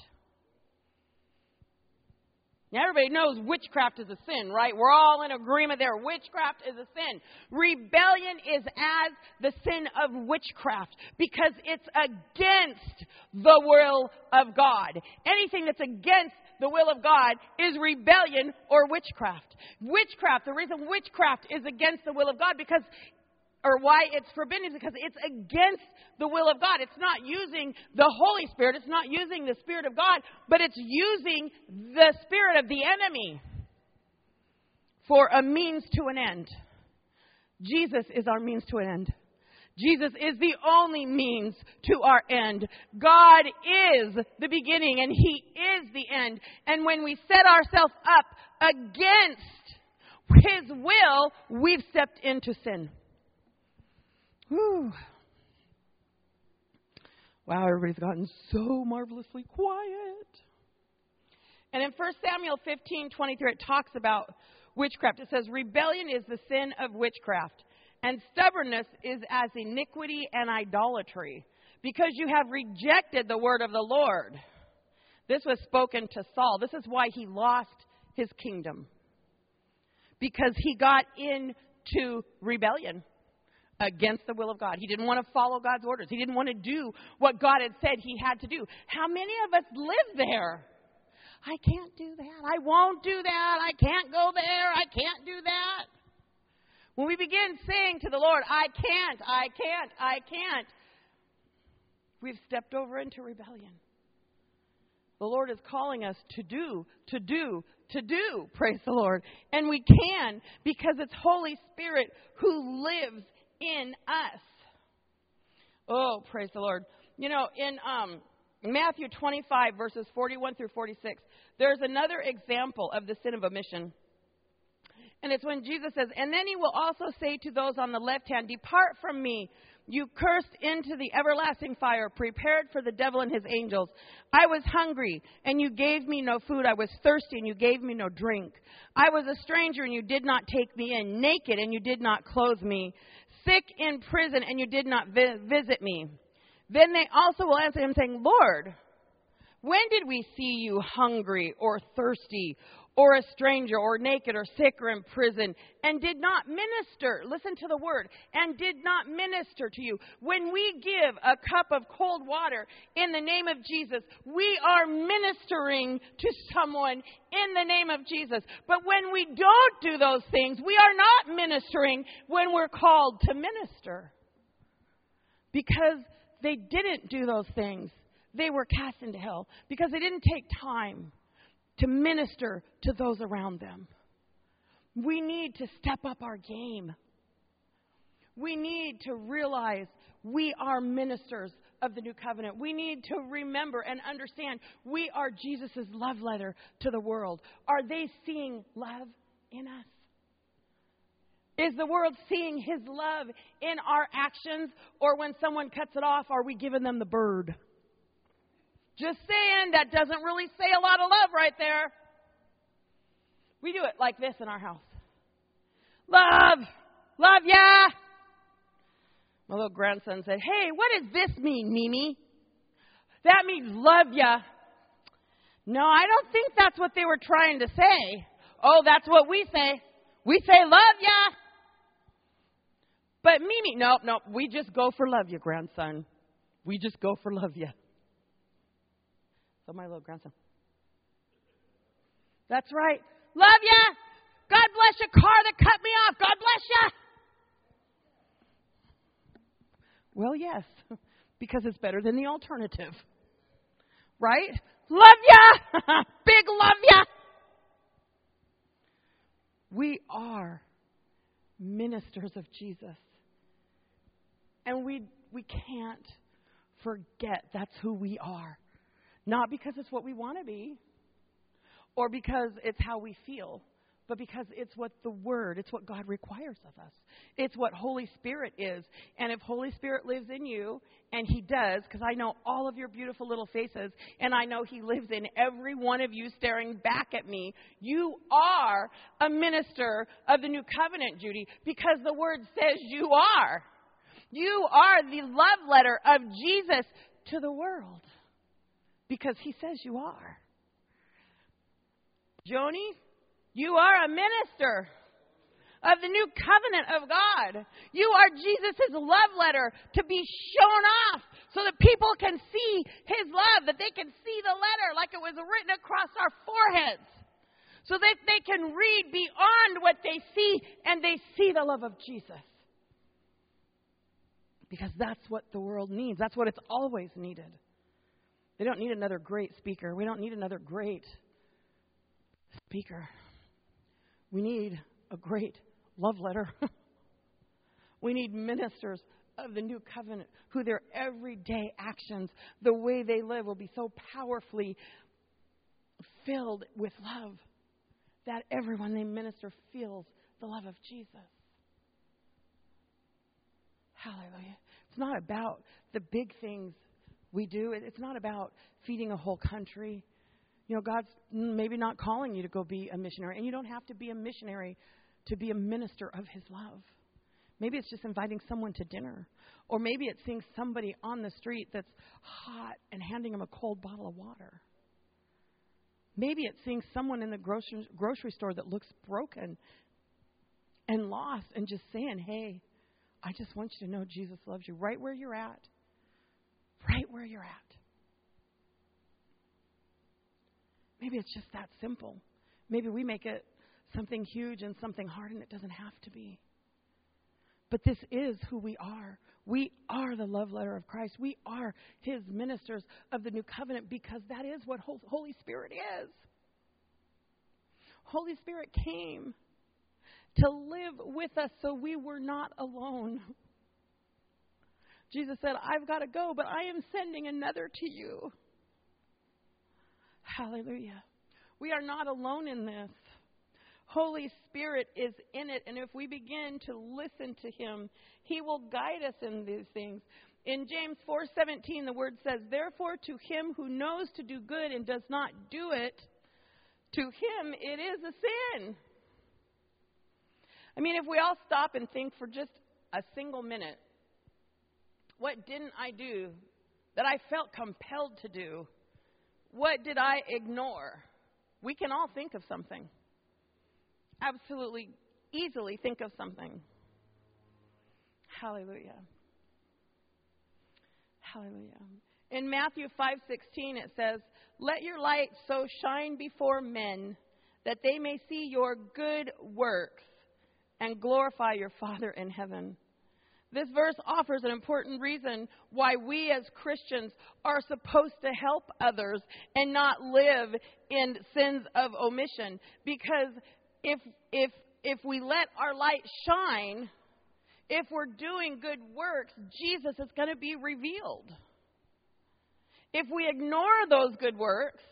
Now, everybody knows witchcraft is a sin, right? We're all in agreement there. Witchcraft is a sin. Rebellion is as the sin of witchcraft because it's against the will of God. Anything that's against the will of God is rebellion or witchcraft. Witchcraft, the reason witchcraft is against the will of God because or why it's forbidden is because it's against the will of God. It's not using the Holy Spirit. It's not using the Spirit of God, but it's using the spirit of the enemy for a means to an end. Jesus is our means to an end. Jesus is the only means to our end. God is the beginning and He is the end. And when we set ourselves up against His will, we've stepped into sin. Whew. Wow, everybody's gotten so marvelously quiet. And in First Samuel fifteen twenty-three, it talks about witchcraft. It says, rebellion is the sin of witchcraft, and stubbornness is as iniquity and idolatry, because you have rejected the word of the Lord. This was spoken to Saul. This is why he lost his kingdom, because he got into rebellion against the will of God. He didn't want to follow God's orders. He didn't want to do what God had said he had to do. How many of us live there? I can't do that. I won't do that. I can't go there. I can't do that. When we begin saying to the Lord, I can't, I can't, I can't, we've stepped over into rebellion. The Lord is calling us to do, to do, to do, praise the Lord. And we can because it's Holy Spirit who lives in us. Oh, praise the Lord. You know, in um, Matthew twenty-five, verses forty-one through forty-six, there's another example of the sin of omission. And it's when Jesus says, and then He will also say to those on the left hand, depart from me, You cursed into the everlasting fire, prepared for the devil and his angels. I was hungry, and you gave me no food. I was thirsty, and you gave me no drink. I was a stranger, and you did not take me in. Naked, and you did not clothe me. Sick in prison, and you did not vi- visit me. Then they also will answer him, saying, Lord, when did we see you hungry or thirsty or a stranger or naked or sick or in prison and did not minister? Listen to the word. And did not minister to you. When we give a cup of cold water in the name of Jesus, we are ministering to someone in the name of Jesus. But when we don't do those things, we are not ministering when we're called to minister. Because they didn't do those things. They were cast into hell because they didn't take time to minister to those around them. We need to step up our game. We need to realize we are ministers of the new covenant. We need to remember and understand we are Jesus' love letter to the world. Are they seeing love in us? Is the world seeing his love in our actions? Or when someone cuts it off, are we giving them the bird? Just saying, that doesn't really say a lot of love right there. We do it like this in our house. Love. Love ya. My little grandson said, hey, what does this mean, Mimi? That means love ya. No, I don't think that's what they were trying to say. Oh, that's what we say. We say love ya. But Mimi, no, no, we just go for love ya, grandson. We just go for love ya. So my little grandson. That's right. Love ya. God bless your car that cut me off. God bless ya. Well, yes, because it's better than the alternative. Right? Love ya. Big love ya. We are ministers of Jesus. And we we can't forget that's who we are. Not because it's what we want to be or because it's how we feel, but because it's what the Word, it's what God requires of us. It's what Holy Spirit is. And if Holy Spirit lives in you, and He does, because I know all of your beautiful little faces, and I know He lives in every one of you staring back at me, you are a minister of the new covenant, Judy, because the Word says you are. You are the love letter of Jesus to the world. Because he says you are. Joni, you are a minister of the new covenant of God. You are Jesus' love letter to be shown off so that people can see his love, that they can see the letter like it was written across our foreheads, so that they can read beyond what they see and they see the love of Jesus. Because that's what the world needs. That's what it's always needed. They don't need another great speaker. We don't need another great speaker. We need a great love letter. We need ministers of the new covenant who their everyday actions, the way they live, will be so powerfully filled with love that everyone they minister feels the love of Jesus. Hallelujah. It's not about the big things we do. It's not about feeding a whole country. You know, God's maybe not calling you to go be a missionary. And you don't have to be a missionary to be a minister of his love. Maybe it's just inviting someone to dinner. Or maybe it's seeing somebody on the street that's hot and handing them a cold bottle of water. Maybe it's seeing someone in the grocery, grocery store that looks broken and lost and just saying, hey, I just want you to know Jesus loves you right where you're at. Right where you're at. Maybe it's just that simple. Maybe we make it something huge and something hard, and it doesn't have to be. But this is who we are. We are the love letter of Christ. We are his ministers of the new covenant because that is what Holy Spirit is. Holy Spirit came to live with us so we were not alone. Jesus said, I've got to go, but I am sending another to you. Hallelujah. We are not alone in this. Holy Spirit is in it. And if we begin to listen to him, he will guide us in these things. In James four seventeen, the word says, therefore to him who knows to do good and does not do it, to him it is a sin. I mean, if we all stop and think for just a single minute, what didn't I do that I felt compelled to do? What did I ignore? We can all think of something. Absolutely, easily think of something. Hallelujah. Hallelujah. In Matthew five sixteen it says, let your light so shine before men that they may see your good works and glorify your Father in heaven. This verse offers an important reason why we as Christians are supposed to help others and not live in sins of omission. Because if if if we let our light shine, if we're doing good works, Jesus is going to be revealed. If we ignore those good works,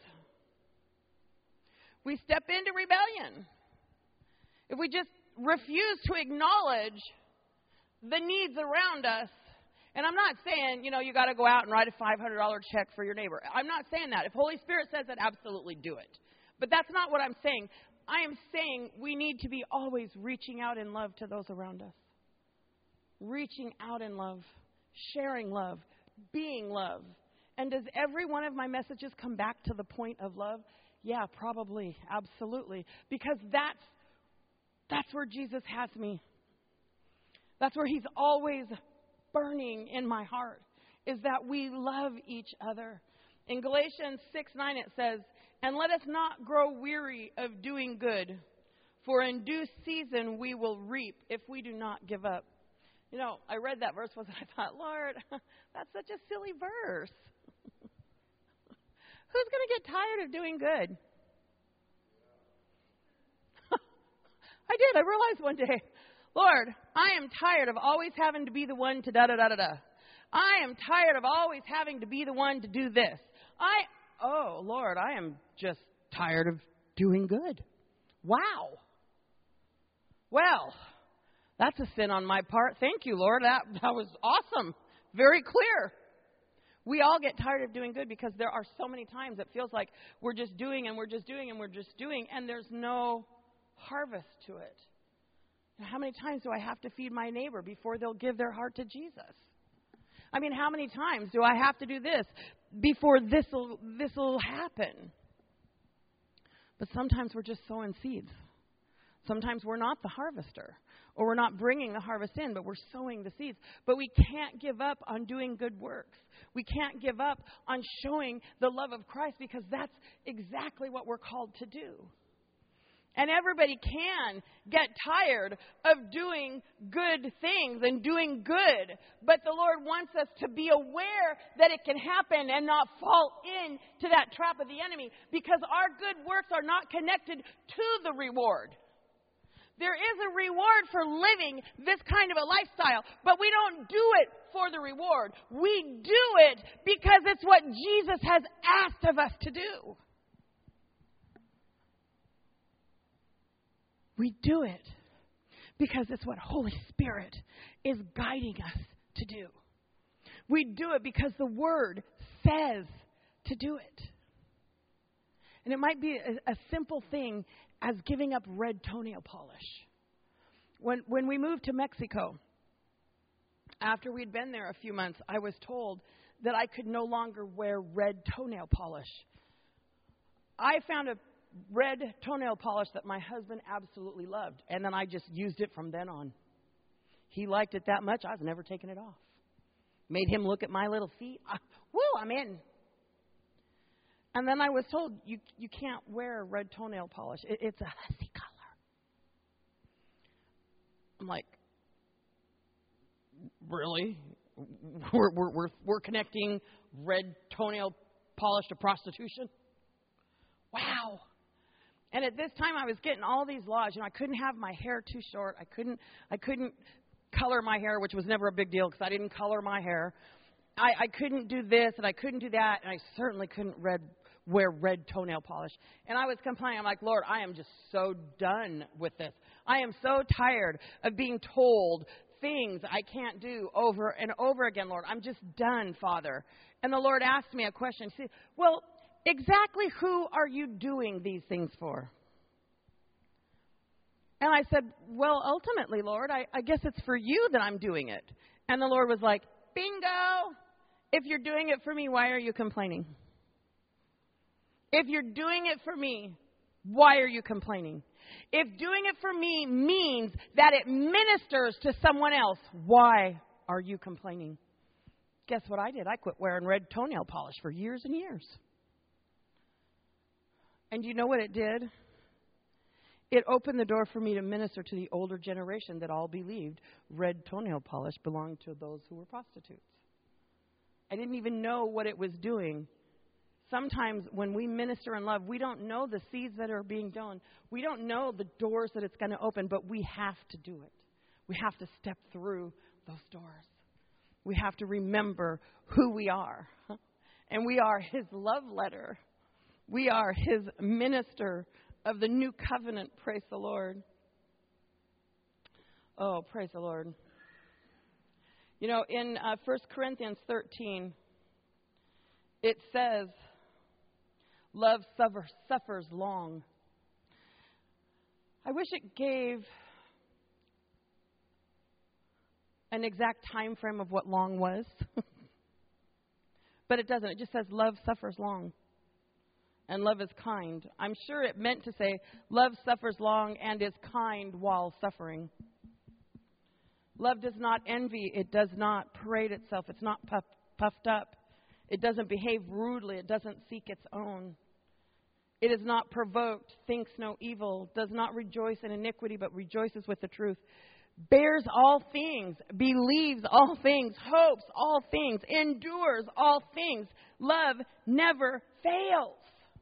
we step into rebellion. If we just refuse to acknowledge the needs around us, and I'm not saying, you know, you got to go out and write a five hundred dollars check for your neighbor. I'm not saying that. If Holy Spirit says that, absolutely do it. But that's not what I'm saying. I am saying we need to be always reaching out in love to those around us. Reaching out in love, sharing love, being love. And does every one of my messages come back to the point of love? Yeah, probably, absolutely. Because that's that's where Jesus has me. That's where he's always burning in my heart, is that we love each other. In Galatians six nine it says, and let us not grow weary of doing good, for in due season we will reap if we do not give up. You know, I read that verse once and I thought, Lord, that's such a silly verse. Who's going to get tired of doing good? I did. I realized one day, Lord, I am tired of always having to be the one to da-da-da-da-da. I am tired of always having to be the one to do this. I, oh, Lord, I am just tired of doing good. Wow. Well, that's a sin on my part. Thank you, Lord. That, that was awesome. Very clear. We all get tired of doing good because there are so many times it feels like we're just doing and we're just doing and we're just doing, and there's no harvest to it. How many times do I have to feed my neighbor before they'll give their heart to Jesus? I mean, how many times do I have to do this before this will this will happen? But sometimes we're just sowing seeds. Sometimes we're not the harvester, or we're not bringing the harvest in, but we're sowing the seeds. But we can't give up on doing good works. We can't give up on showing the love of Christ, because that's exactly what we're called to do. And everybody can get tired of doing good things and doing good. But the Lord wants us to be aware that it can happen and not fall into that trap of the enemy, because our good works are not connected to the reward. There is a reward for living this kind of a lifestyle, but we don't do it for the reward. We do it because it's what Jesus has asked of us to do. We do it because it's what Holy Spirit is guiding us to do. We do it because the Word says to do it. And it might be a, a simple thing as giving up red toenail polish. When when we moved to Mexico, after we'd been there a few months, I was told that I could no longer wear red toenail polish. I found a red toenail polish that my husband absolutely loved, and then I just used it from then on. He liked it that much, I was never taking it off. Made him look at my little feet. I, woo, I'm in. And then I was told, you you can't wear red toenail polish. It, it's a hussy color. I'm like, really? We're, we're, we're, we're connecting red toenail polish to prostitution? Wow. And at this time, I was getting all these laws. You know, I couldn't have my hair too short. I couldn't I couldn't color my hair, which was never a big deal because I didn't color my hair. I, I couldn't do this and I couldn't do that, and I certainly couldn't red wear red toenail polish. And I was complaining. I'm like, Lord, I am just so done with this. I am so tired of being told things I can't do over and over again, Lord. I'm just done, Father. And the Lord asked me a question. He said, well, exactly who are you doing these things for? And I said, well, ultimately, Lord, I, I guess it's for you that I'm doing it. And the Lord was like, bingo. If you're doing it for me, why are you complaining? If you're doing it for me, why are you complaining? If doing it for me means that it ministers to someone else, why are you complaining? Guess what I did? I quit wearing red toenail polish for years and years. And you know what it did? It opened the door for me to minister to the older generation that all believed red toenail polish belonged to those who were prostitutes. I didn't even know what it was doing. Sometimes when we minister in love, we don't know the seeds that are being sown. We don't know the doors that it's going to open, but we have to do it. We have to step through those doors. We have to remember who we are. And we are His love letter. We are His minister of the new covenant. Praise the Lord. Oh, praise the Lord. You know, in uh, First Corinthians thirteen, it says, love suffer, suffers long. I wish it gave an exact time frame of what long was. But it doesn't. It just says love suffers long. And love is kind. I'm sure it meant to say love suffers long and is kind while suffering. Love does not envy. It does not parade itself. It's not puff, puffed up. It doesn't behave rudely. It doesn't seek its own. It is not provoked, thinks no evil, does not rejoice in iniquity, but rejoices with the truth, bears all things, believes all things, hopes all things, endures all things. Love never fails.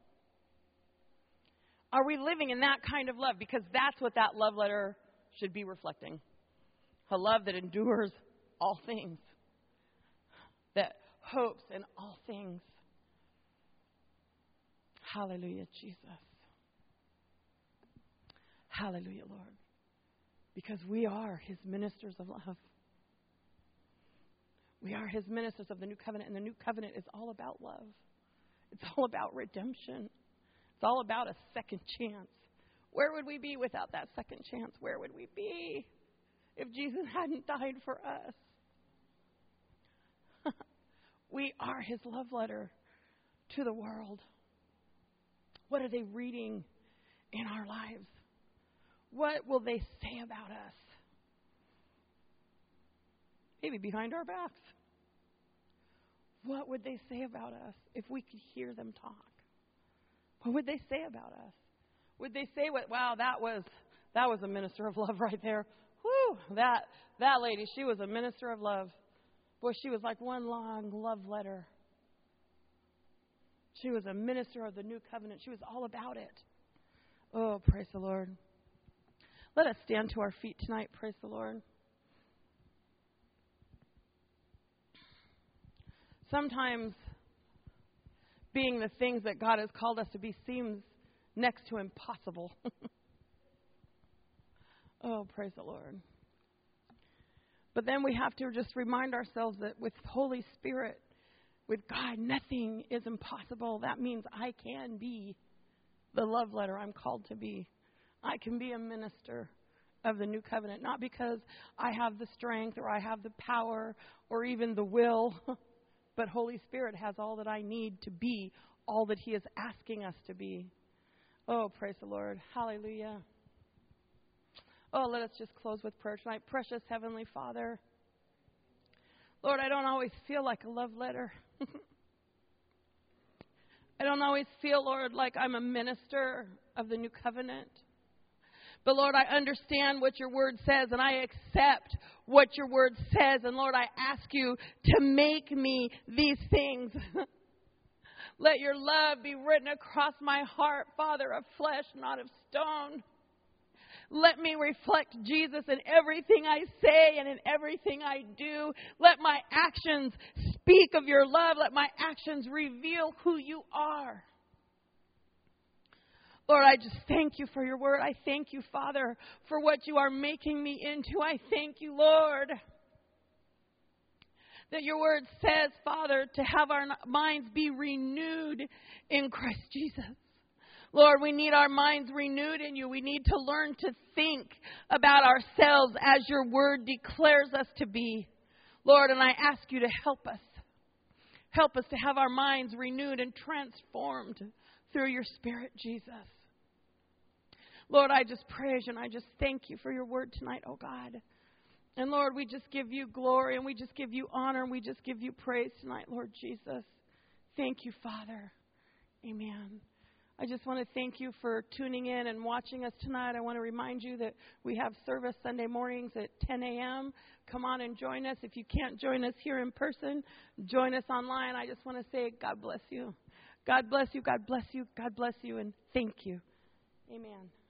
Are we living in that kind of love? Because that's what that love letter should be reflecting. A love that endures all things, that hopes in all things. Hallelujah, Jesus. Hallelujah, Lord. Because we are His ministers of love. We are His ministers of the new covenant, and the new covenant is all about love. It's all about redemption. It's all about a second chance. Where would we be without that second chance? Where would we be if Jesus hadn't died for us? We are His love letter to the world. What are they reading in our lives? What will they say about us? Maybe behind our backs. What would they say about us if we could hear them talk? What would they say about us? Would they say, what? Wow, that was that was a minister of love right there. Whew, that that lady, she was a minister of love. Boy, she was like one long love letter. She was a minister of the new covenant. She was all about it. Oh, praise the Lord. Let us stand to our feet tonight. Praise the Lord. Sometimes being the things that God has called us to be seems next to impossible. Oh, praise the Lord. But then we have to just remind ourselves that with Holy Spirit, with God, nothing is impossible. That means I can be the love letter I'm called to be. I can be a minister of the new covenant, not because I have the strength or I have the power or even the will, but Holy Spirit has all that I need to be all that He is asking us to be. Oh, praise the Lord. Hallelujah. Oh, let us just close with prayer tonight. Precious Heavenly Father, Lord, I don't always feel like a love letter. I don't always feel, Lord, like I'm a minister of the new covenant. But, Lord, I understand what your word says, and I accept what your word says. And, Lord, I ask you to make me these things. Let your love be written across my heart, Father, of flesh, not of stone. Let me reflect Jesus in everything I say and in everything I do. Let my actions speak of your love. Let my actions reveal who you are. Lord, I just thank you for your word. I thank you, Father, for what you are making me into. I thank you, Lord, that your word says, Father, to have our minds be renewed in Christ Jesus. Lord, we need our minds renewed in you. We need to learn to think about ourselves as your word declares us to be. Lord, and I ask you to help us. Help us to have our minds renewed and transformed through your Spirit, Jesus. Lord, I just praise you and I just thank you for your word tonight, oh God. And Lord, we just give you glory and we just give you honor and we just give you praise tonight, Lord Jesus. Thank you, Father. Amen. I just want to thank you for tuning in and watching us tonight. I want to remind you that we have service Sunday mornings at ten a.m. Come on and join us. If you can't join us here in person, join us online. I just want to say God bless you. God bless you. God bless you. God bless you. And thank you. Amen.